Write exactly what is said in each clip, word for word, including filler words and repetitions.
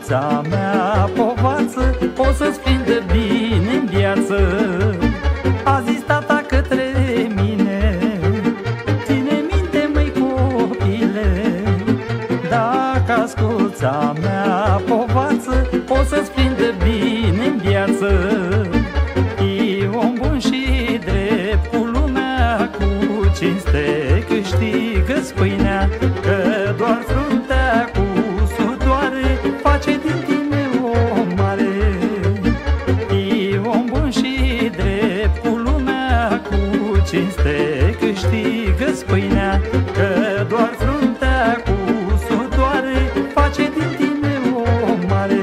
asculți-a mea povață, o să-ți prindă bine în viață. A zis tata către mine: ține minte, măi copile, dacă asculți-a mea povață, o să-ți prindă bine în viață. E om bun și drept cu lumea, cu cinste câștigă-ți pâinea, că doar fruntea cu sudoare face din tine om mare. E om bun și drept cu lumea, cu cinste câștigă-ți pâinea, că doar fruntea cu sudoare face din tine om mare.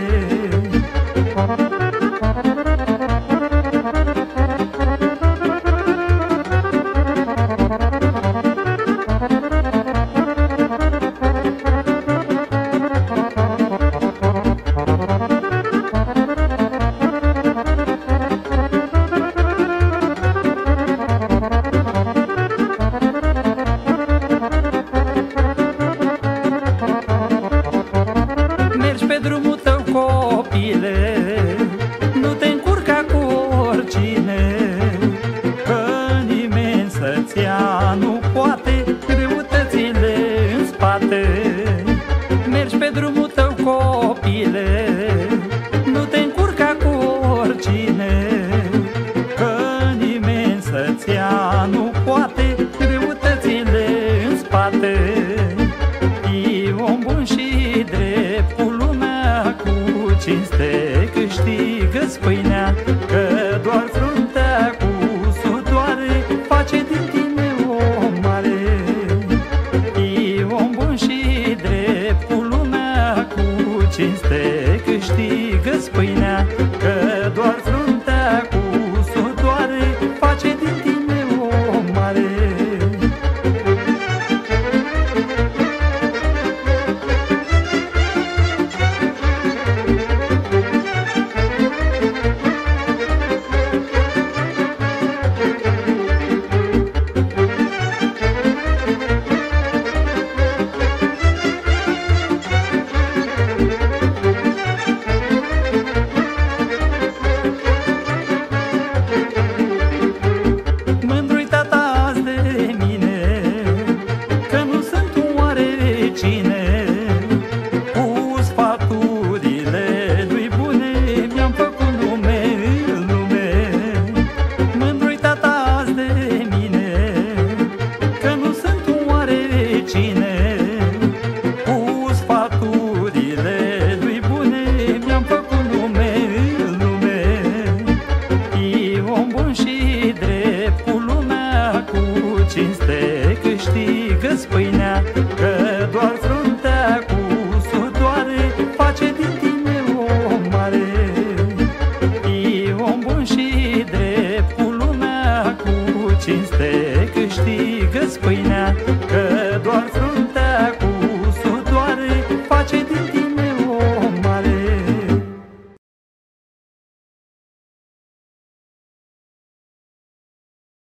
Mergi pe drumul tău, copile, nu te încurca cu oricine, că nimeni să-ți ia nu poate greutățile în spate. Mergi pe drumul tău, copile, nu te încurca cu oricine, că nimeni să-ți ia nu poate greutățile în spate. E om bun și drept cu lumea, cu cinste câștigă-ți pâinea, că doar fruntea cu sudoare face din tine om mare. E om bun și drept cu lumea, cu cinste câștigă-ți pâinea, că doar fruntea cu sudoare face din tine om mare. Mândru-i tata azi de mine, că nu sunt un oarecine, cu sfaturile lui bune mi-am făcut nume în lume. Mândru-i tata azi de mine, că nu sunt un oarecine, cu sfaturile lui bune mi-am făcut nume în lume. E om bun și drept cu lumea, cu cinste câștigă-ți pâinea,